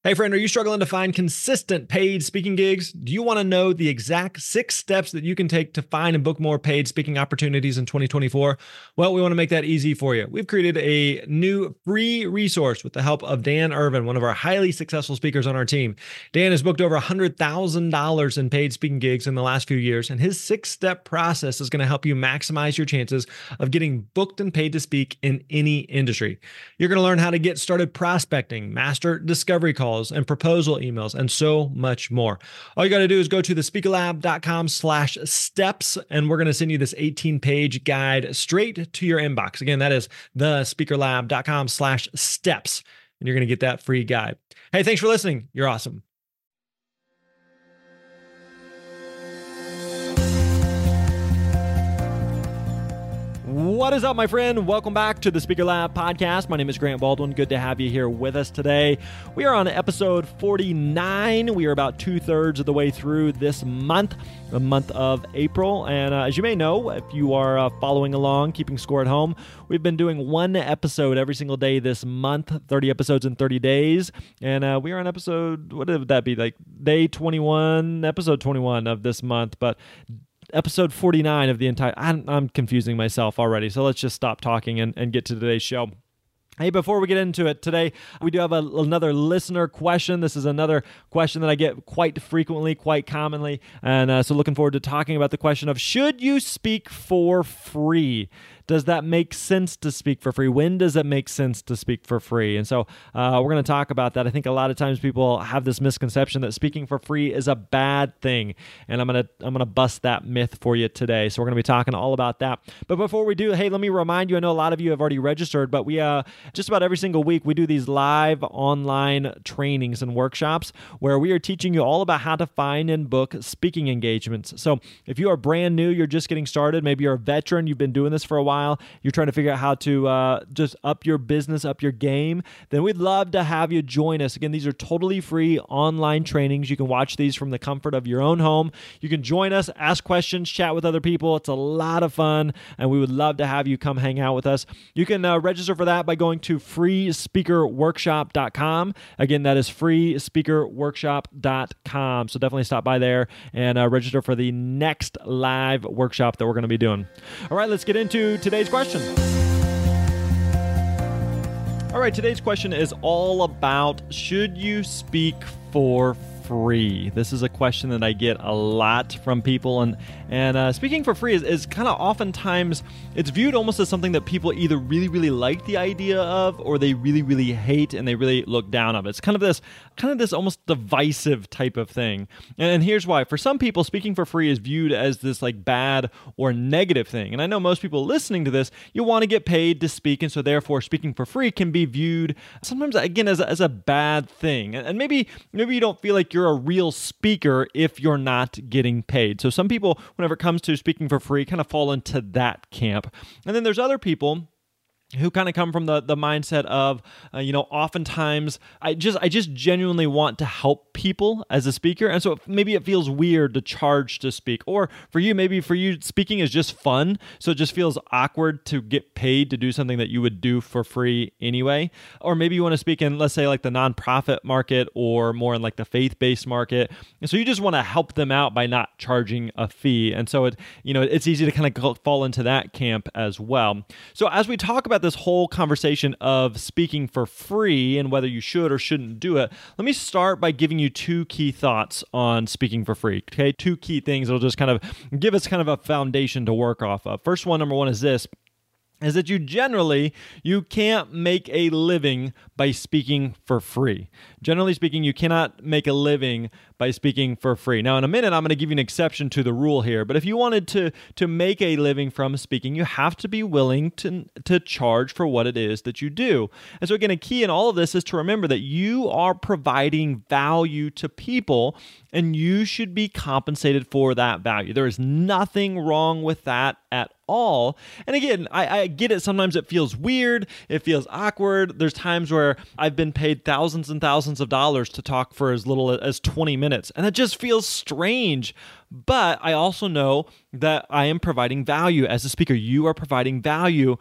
Hey friend, are you struggling to find consistent paid speaking gigs? Do you want to know the exact 6 steps that you can take to find and book more paid speaking opportunities in 2024? Well, we want to make that easy for you. We've created a new free resource with the help of Dan Irvin, one of our highly successful speakers on our team. Dan has booked over $100,000 in paid speaking gigs in the last few years, and his 6-step process is going to help you maximize your chances of getting booked and paid to speak in any industry. You're going to learn how to get started prospecting, master discovery calls, and proposal emails, and so much more. All you got to do is go to thespeakerlab.com/steps, and we're going to send you this 18-page guide straight to your inbox. Again, that is thespeakerlab.com/steps, and you're going to get that free guide. Hey, thanks for listening. You're awesome. What is up, my friend? Welcome back to the Speaker Lab podcast. My name is Grant Baldwin. Good to have you here with us today. We are on episode 49. We are about 2/3 of the way through this month, the month of April. And as you may know, if you are following along, keeping score at home, we've been doing one episode every single day this month, 30 episodes in 30 days. And we are on episode, what would that be, like day 21, episode 21 of this month. But episode 49 of the entire... I'm confusing myself already, so let's just stop talking and get to today's show. Hey, before we get into it today, we do have another listener question. This is another question that I get quite frequently, quite commonly, and so looking forward to talking about the question of, should you speak for free? Does that make sense to speak for free? When does it make sense to speak for free? And so we're going to talk about that. I think a lot of times people have this misconception that speaking for free is a bad thing, and I'm gonna bust that myth for you today. So we're going to be talking all about that. But before we do, hey, let me remind you, I know a lot of you have already registered, but we just about every single week we do these live online trainings and workshops where we are teaching you all about how to find and book speaking engagements. So if you are brand new, you're just getting started, maybe you're a veteran, you've been doing this for a while, you're trying to figure out how to just up your business, up your game, then we'd love to have you join us. Again, these are totally free online trainings. You can watch these from the comfort of your own home. You can join us, ask questions, chat with other people. It's a lot of fun, and we would love to have you come hang out with us. You can register for that by going to freespeakerworkshop.com. Again, that is freespeakerworkshop.com. So definitely stop by there and register for the next live workshop that we're going to be doing. All right, let's get into today's question. All right, today's question is all about, should you speak for free? This is a question that I get a lot from people, and speaking for free is kind of oftentimes, it's viewed almost as something that people either really, really like the idea of, or they really, really hate and they really look down on it. It's kind of this almost divisive type of thing. And here's why. For some people, speaking for free is viewed as this like bad or negative thing. And I know most people listening to this, you want to get paid to speak, and so therefore speaking for free can be viewed sometimes, again, as a bad thing. And maybe you don't feel like you're a real speaker if you're not getting paid. So some people, whenever it comes to speaking for free, kind of fall into that camp. And then there's other people who kind of come from the mindset of, oftentimes I just genuinely want to help people as a speaker. And so maybe it feels weird to charge to speak. Or for you, speaking is just fun. So it just feels awkward to get paid to do something that you would do for free anyway. Or maybe you want to speak in, let's say, like the nonprofit market or more in like the faith-based market. And so you just want to help them out by not charging a fee. And so it's easy to kind of fall into that camp as well. So as we talk about this whole conversation of speaking for free and whether you should or shouldn't do it, let me start by giving you 2 key thoughts on speaking for free. Okay, 2 key things that'll just kind of give us kind of a foundation to work off of. First one, number one, is this. Is that you can't make a living by speaking for free. Generally speaking, you cannot make a living by speaking for free. Now, in a minute, I'm going to give you an exception to the rule here, but if you wanted to make a living from speaking, you have to be willing to charge for what it is that you do. And so again, a key in all of this is to remember that you are providing value to people, and you should be compensated for that value. There is nothing wrong with that at all. And again, I get it. Sometimes it feels weird. It feels awkward. There's times where I've been paid thousands and thousands of dollars to talk for as little as 20 minutes. And it just feels strange. But I also know that I am providing value as a speaker. You are providing value.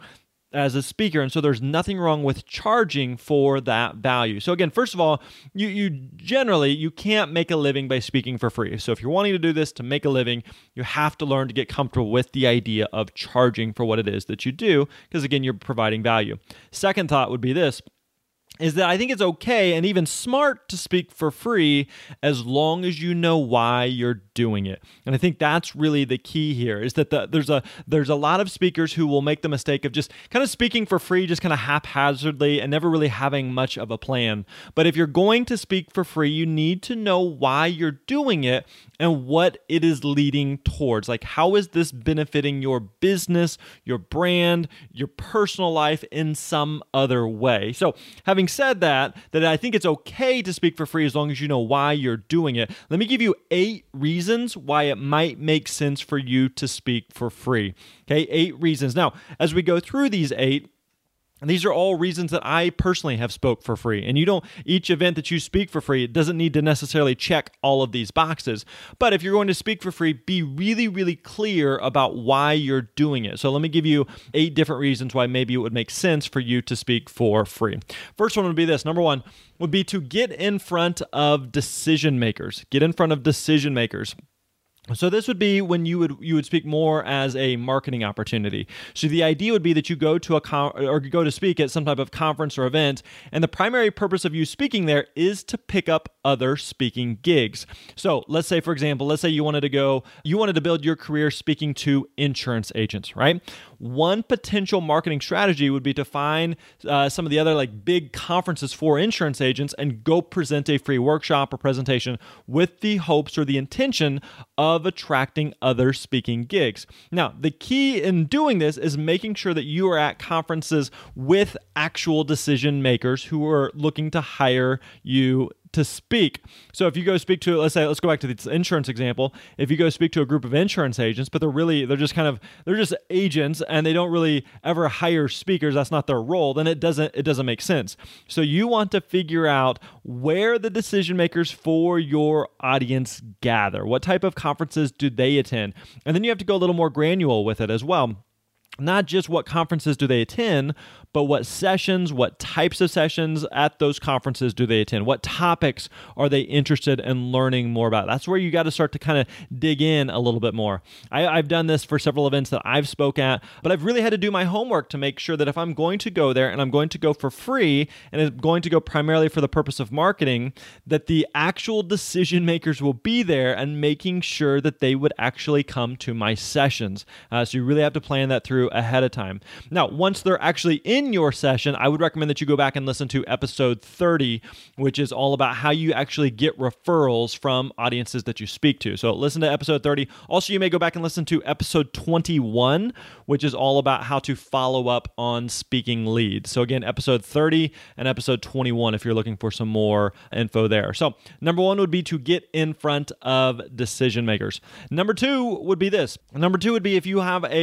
as a speaker. And so there's nothing wrong with charging for that value. So again, first of all, you generally, you can't make a living by speaking for free. So if you're wanting to do this to make a living, you have to learn to get comfortable with the idea of charging for what it is that you do, because again, you're providing value. Second thought would be this, is that I think it's okay and even smart to speak for free as long as you know why you're doing it. And I think that's really the key here, is that there's a lot of speakers who will make the mistake of just kind of speaking for free, just kind of haphazardly and never really having much of a plan. But if you're going to speak for free, you need to know why you're doing it and what it is leading towards. Like, how is this benefiting your business, your brand, your personal life in some other way? So having said that I think it's okay to speak for free as long as you know why you're doing it. Let me give you 8 reasons why it might make sense for you to speak for free. Okay, 8 reasons. Now, as we go through these 8, and these are all reasons that I personally have spoke for free. And each event that you speak for free, it doesn't need to necessarily check all of these boxes. But if you're going to speak for free, be really, really clear about why you're doing it. So let me give you 8 different reasons why maybe it would make sense for you to speak for free. First one would be this. Number 1 would be to get in front of decision makers. Get in front of decision makers. So this would be when you would speak more as a marketing opportunity. So the idea would be that you go to go to speak at some type of conference or event, and the primary purpose of you speaking there is to pick up other speaking gigs. So let's say, for example, you wanted to build your career speaking to insurance agents, right? One potential marketing strategy would be to find some of the other big conferences for insurance agents and go present a free workshop or presentation with the hopes or the intention of attracting other speaking gigs. Now, the key in doing this is making sure that you are at conferences with actual decision makers who are looking to hire you to speak. So if you go speak to, let's go back to the insurance example. If you go speak to a group of insurance agents, but they're just agents and they don't really ever hire speakers, that's not their role, then it doesn't make sense. So you want to figure out where the decision makers for your audience gather. What type of conferences do they attend? And then you have to go a little more granular with it as well. Not just what conferences do they attend, but what sessions, what types of sessions at those conferences do they attend? What topics are they interested in learning more about? That's where you got to start to kind of dig in a little bit more. I've done this for several events that I've spoke at, but I've really had to do my homework to make sure that if I'm going to go there and I'm going to go for free and I'm going to go primarily for the purpose of marketing, that the actual decision makers will be there and making sure that they would actually come to my sessions. So you really have to plan that through ahead of time. Now, once they're actually in your session, I would recommend that you go back and listen to episode 30, which is all about how you actually get referrals from audiences that you speak to. So listen to episode 30. Also, you may go back and listen to episode 21, which is all about how to follow up on speaking leads. So again, episode 30 and episode 21 if you're looking for some more info there. So number 1 would be to get in front of decision makers. Number 2 would be this. Number 2 would be if you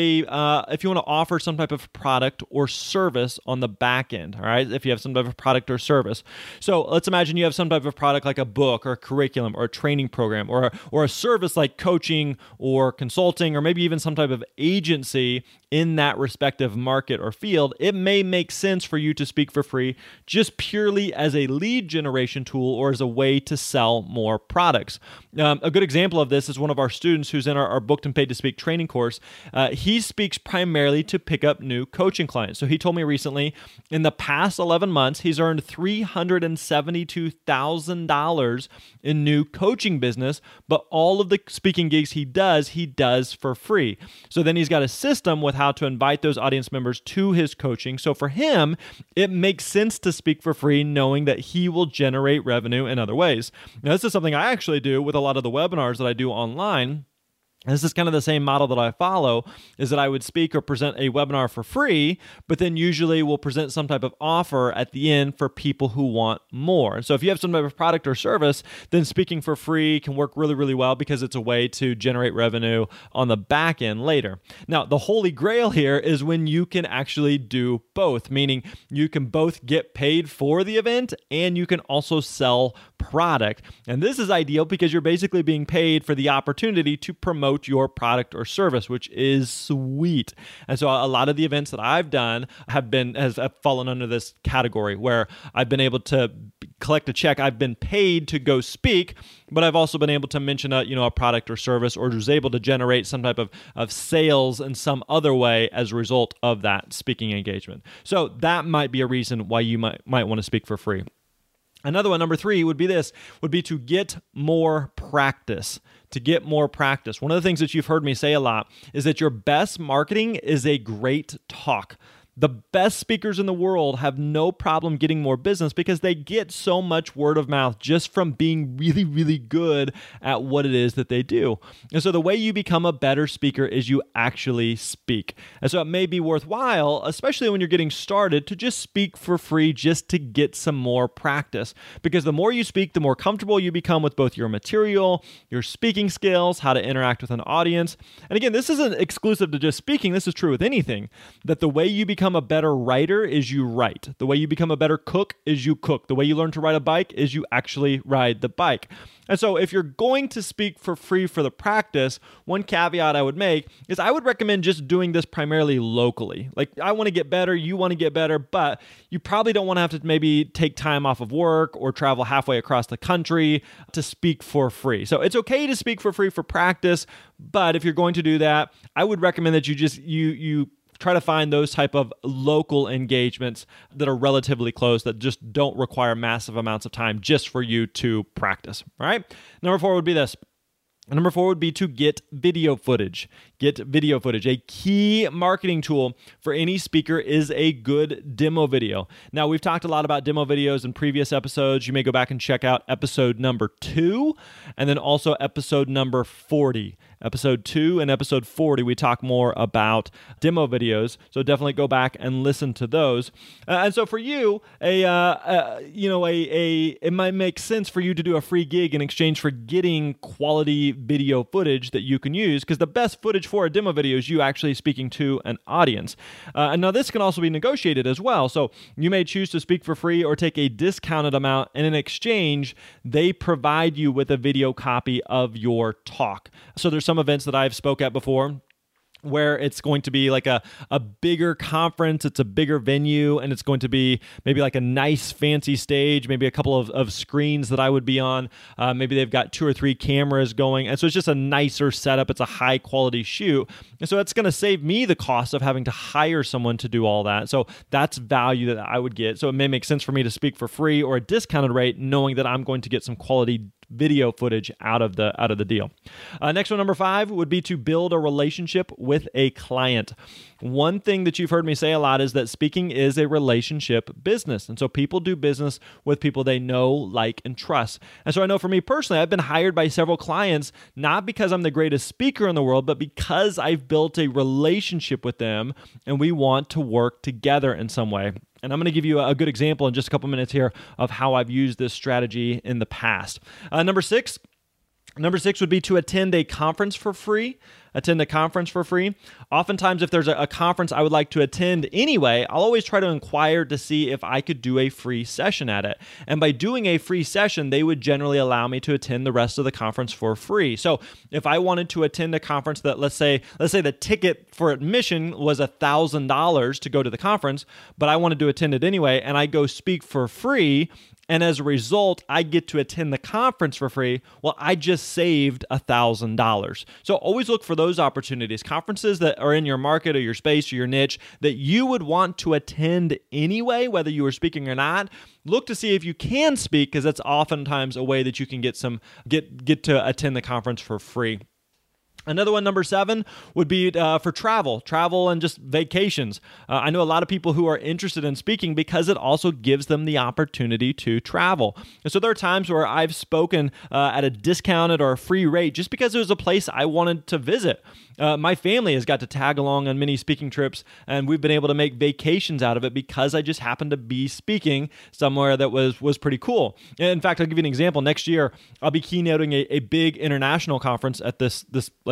want to offer some type of product or service on the back end, all right? If you have some type of product or service. So let's imagine you have some type of product like a book or a curriculum or a training program or a service like coaching or consulting or maybe even some type of agency in that respective market or field. It may make sense for you to speak for free just purely as a lead generation tool or as a way to sell more products. A good example of this is one of our students who's in our Booked and Paid to Speak training course. He speaks primarily to pick up new coaching clients. So he told me recently, in the past 11 months, he's earned $372,000 in new coaching business, but all of the speaking gigs he does for free. So then he's got a system with how to invite those audience members to his coaching. So for him, it makes sense to speak for free, knowing that he will generate revenue in other ways. Now, this is something I actually do with a lot of the webinars that I do online. This is kind of the same model that I follow, is that I would speak or present a webinar for free, but then usually we'll present some type of offer at the end for people who want more. So if you have some type of product or service, then speaking for free can work really, really well because it's a way to generate revenue on the back end later. Now, the holy grail here is when you can actually do both, meaning you can both get paid for the event and you can also sell product. And this is ideal because you're basically being paid for the opportunity to promote your product or service, which is sweet. And so a lot of the events that I've done have fallen under this category where I've been able to collect a check. I've been paid to go speak, but I've also been able to mention a product or service, or was able to generate some type of sales in some other way as a result of that speaking engagement. So that might be a reason why you might want to speak for free. Another one, number 3, would be to get more practice. To get more practice. One of the things that you've heard me say a lot is that your best marketing is a great talk. The best speakers in the world have no problem getting more business because they get so much word of mouth just from being really, really good at what it is that they do. And so the way you become a better speaker is you actually speak. And so it may be worthwhile, especially when you're getting started, to just speak for free just to get some more practice. Because the more you speak, the more comfortable you become with both your material, your speaking skills, how to interact with an audience. And again, this isn't exclusive to just speaking. This is true with anything. That the way you become a better writer is you write. The way you become a better cook is you cook. The way you learn to ride a bike is you actually ride the bike. And so if you're going to speak for free for the practice, one caveat I would make is I would recommend just doing this primarily locally. Like, I want to get better, you want to get better, but you probably don't want to have to maybe take time off of work or travel halfway across the country to speak for free. So it's okay to speak for free for practice, but if you're going to do that, I would recommend that you try to find those type of local engagements that are relatively close, that just don't require massive amounts of time just for you to practice. All right. Number 4 would be this. Number 4 would be to get video footage. Get video footage. A key marketing tool for any speaker is a good demo video. Now, we've talked a lot about demo videos in previous episodes. You may go back and check out episode number 2 and then also episode number 40. Episode 2 and episode 40, we talk more about demo videos. So definitely go back and listen to those. And so for you, it might make sense for you to do a free gig in exchange for getting quality video footage that you can use, because the best footage for a demo video is you actually speaking to an audience. And now this can also be negotiated as well. So you may choose to speak for free or take a discounted amount, and in exchange, they provide you with a video copy of your talk. So there's some events that I've spoke at before where it's going to be like a bigger conference, it's a bigger venue, and it's going to be maybe like a nice fancy stage, maybe a couple of screens that I would be on. Maybe they've got 2 or 3 cameras going. And so it's just a nicer setup. It's a high quality shoot. And so it's going to save me the cost of having to hire someone to do all that. So that's value that I would get. So it may make sense for me to speak for free or a discounted rate, knowing that I'm going to get some quality video footage out of the deal. Next one, number 5, would be to build a relationship with a client. One thing that you've heard me say a lot is that speaking is a relationship business. And so people do business with people they know, like, and trust. And so I know for me personally, I've been hired by several clients, not because I'm the greatest speaker in the world, but because I've built a relationship with them and we want to work together in some way. And I'm going to give you a good example in just a couple minutes here of how I've used this strategy in the past. Number six would be to attend a conference for free. Oftentimes, if there's a conference I would like to attend anyway, I'll always try to inquire to see if I could do a free session at it. And by doing a free session, they would generally allow me to attend the rest of the conference for free. So if I wanted to attend a conference that, let's say the ticket for admission was $1,000 to go to the conference, but I wanted to attend it anyway, and I go speak for free, and as a result, I get to attend the conference for free, well, I just saved $1,000. So always look for those opportunities, conferences that are in your market or your space or your niche that you would want to attend anyway, whether you were speaking or not. Look to see if you can speak, because that's oftentimes a way that you can get to attend the conference for free. Another one, number 7, would be for travel and just vacations. I know a lot of people who are interested in speaking because it also gives them the opportunity to travel. And so there are times where I've spoken at a discounted or a free rate just because it was a place I wanted to visit. My family has got to tag along on many speaking trips, and we've been able to make vacations out of it because I just happened to be speaking somewhere that was pretty cool. And in fact, I'll give you an example. Next year, I'll be keynoting a big international conference at this like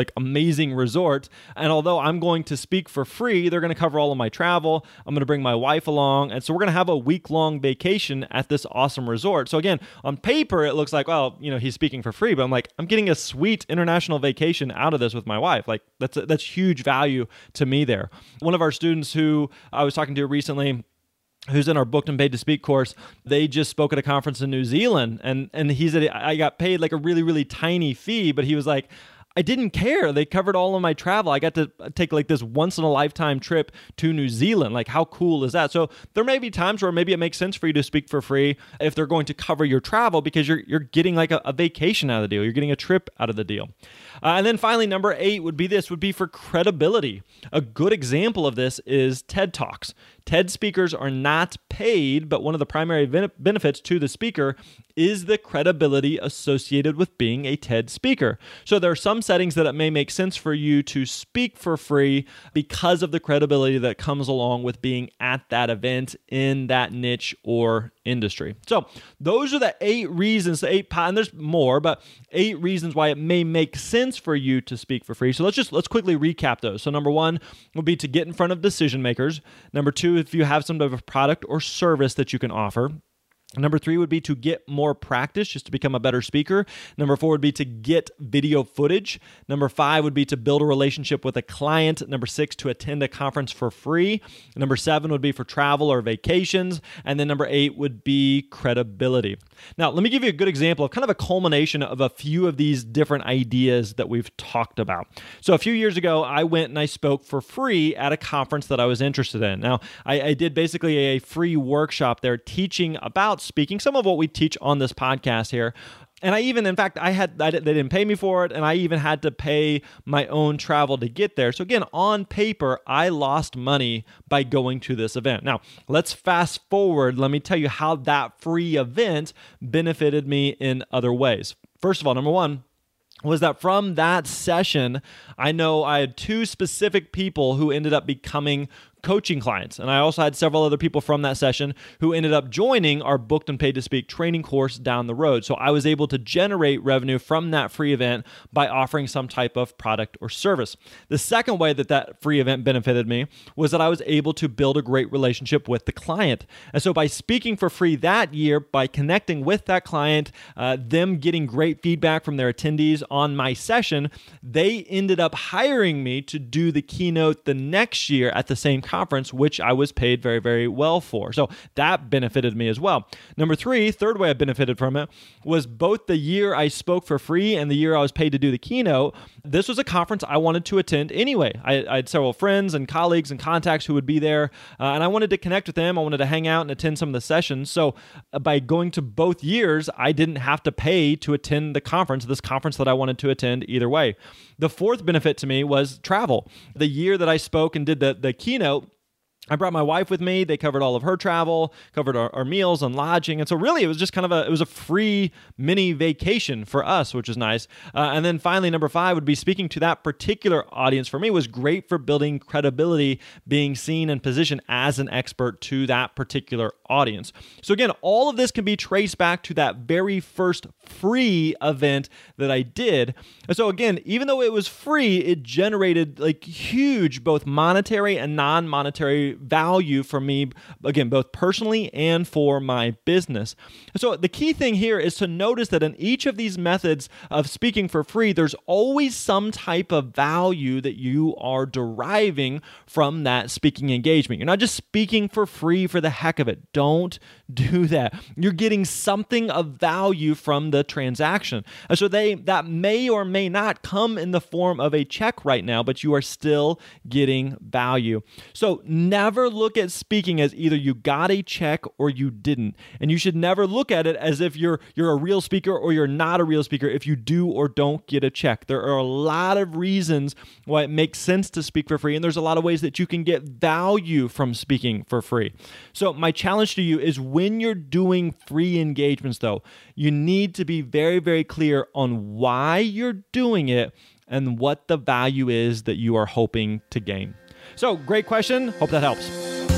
like amazing resort. And although I'm going to speak for free, they're going to cover all of my travel. I'm going to bring my wife along. And so we're going to have a week-long vacation at this awesome resort. So again, on paper, it looks like, well, he's speaking for free, but I'm like, I'm getting a sweet international vacation out of this with my wife. Like that's huge value to me there. One of our students who I was talking to recently, who's in our Booked and Paid to Speak course, they just spoke at a conference in New Zealand, and he said, I got paid like a really, really tiny fee, but he was like, I didn't care. They covered all of my travel. I got to take like this once in a lifetime trip to New Zealand. Like, how cool is that? So there may be times where maybe it makes sense for you to speak for free if they're going to cover your travel, because you're getting like a vacation out of the deal. You're getting a trip out of the deal. And then finally, number 8 would be for credibility. A good example of this is TED Talks. TED speakers are not paid, but one of the primary benefits to the speaker is the credibility associated with being a TED speaker. So there are some settings that it may make sense for you to speak for free because of the credibility that comes along with being at that event in that niche or industry. So those are the 8 reasons, and there's more, but 8 reasons why it may make sense for you to speak for free. So let's quickly recap those. So number 1 would be to get in front of decision makers. Number 2, if you have some type of product or service that you can offer. Number 3 would be to get more practice, just to become a better speaker. Number 4 would be to get video footage. Number 5 would be to build a relationship with a client. Number 6, to attend a conference for free. Number 7 would be for travel or vacations. And then number 8 would be credibility. Now, let me give you a good example of kind of a culmination of a few of these different ideas that we've talked about. So a few years ago, I went and I spoke for free at a conference that I was interested in. Now, I did basically a free workshop there teaching about speaking, some of what we teach on this podcast here. And I even, in fact, they didn't pay me for it, and I even had to pay my own travel to get there. So again, on paper, I lost money by going to this event. Now, let's fast forward. Let me tell you how that free event benefited me in other ways. First of all, number 1, was that from that session, I know I had 2 specific people who ended up becoming coaching clients. And I also had several other people from that session who ended up joining our Booked and Paid to Speak training course down the road. So I was able to generate revenue from that free event by offering some type of product or service. The second way that free event benefited me was that I was able to build a great relationship with the client. And so by speaking for free that year, by connecting with that client, them getting great feedback from their attendees on my session, they ended up hiring me to do the keynote the next year at the same conference, which I was paid very, very well for. So that benefited me as well. Number 3, third way I benefited from it, was both the year I spoke for free and the year I was paid to do the keynote. This was a conference I wanted to attend anyway. I had several friends and colleagues and contacts who would be there, and I wanted to connect with them. I wanted to hang out and attend some of the sessions. So by going to both years, I didn't have to pay to attend this conference that I wanted to attend either way. The fourth benefit to me was travel. The year that I spoke and did the keynote, I brought my wife with me. They covered all of her travel, covered our meals and lodging. And so really it was just it was a free mini vacation for us, which is nice. And then finally, number 5 would be speaking to that particular audience for me was great for building credibility, being seen and positioned as an expert to that particular audience. So again, all of this can be traced back to that very first free event that I did. And so again, even though it was free, it generated like huge, both monetary and non-monetary value for me, again, both personally and for my business. So the key thing here is to notice that in each of these methods of speaking for free, there's always some type of value that you are deriving from that speaking engagement. You're not just speaking for free for the heck of it. Don't do that. You're getting something of value from the transaction. And so that may or may not come in the form of a check right now, but you are still getting value. So never look at speaking as either you got a check or you didn't. And you should never look at it as if you're a real speaker or you're not a real speaker if you do or don't get a check. There are a lot of reasons why it makes sense to speak for free, and there's a lot of ways that you can get value from speaking for free. So my challenge to you is when you're doing free engagements, though, you need to be very, very clear on why you're doing it and what the value is that you are hoping to gain. So, great question. Hope that helps.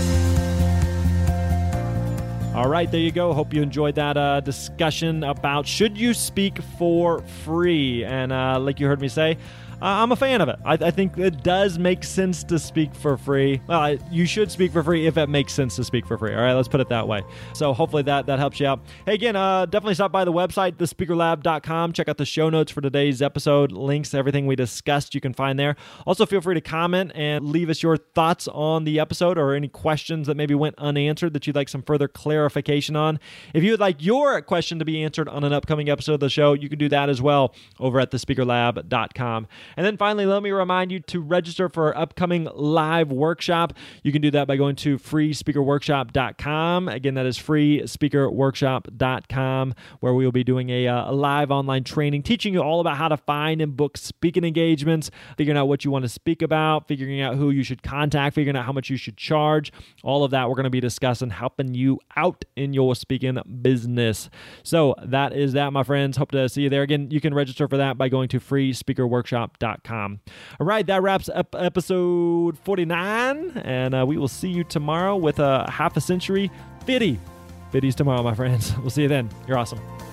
All right, there you go. Hope you enjoyed that discussion about should you speak for free. And like you heard me say, I'm a fan of it. I think it does make sense to speak for free. Well, you should speak for free if it makes sense to speak for free. All right, let's put it that way. So hopefully that helps you out. Hey, again, definitely stop by the website, thespeakerlab.com. Check out the show notes for today's episode. Links, everything we discussed, you can find there. Also, feel free to comment and leave us your thoughts on the episode or any questions that maybe went unanswered that you'd like some further clarification on. If you would like your question to be answered on an upcoming episode of the show, you can do that as well over at thespeakerlab.com. And then finally, let me remind you to register for our upcoming live workshop. You can do that by going to freespeakerworkshop.com. Again, that is freespeakerworkshop.com, where we will be doing a live online training, teaching you all about how to find and book speaking engagements, figuring out what you want to speak about, figuring out who you should contact, figuring out how much you should charge. All of that we're going to be discussing, helping you out in your speaking business. So that is that, my friends. Hope to see you there. Again, you can register for that by going to freespeakerworkshop.com. All right, that wraps up episode 49, and we will see you tomorrow with a half a century 50. 50s tomorrow, my friends. We'll see you then. You're awesome.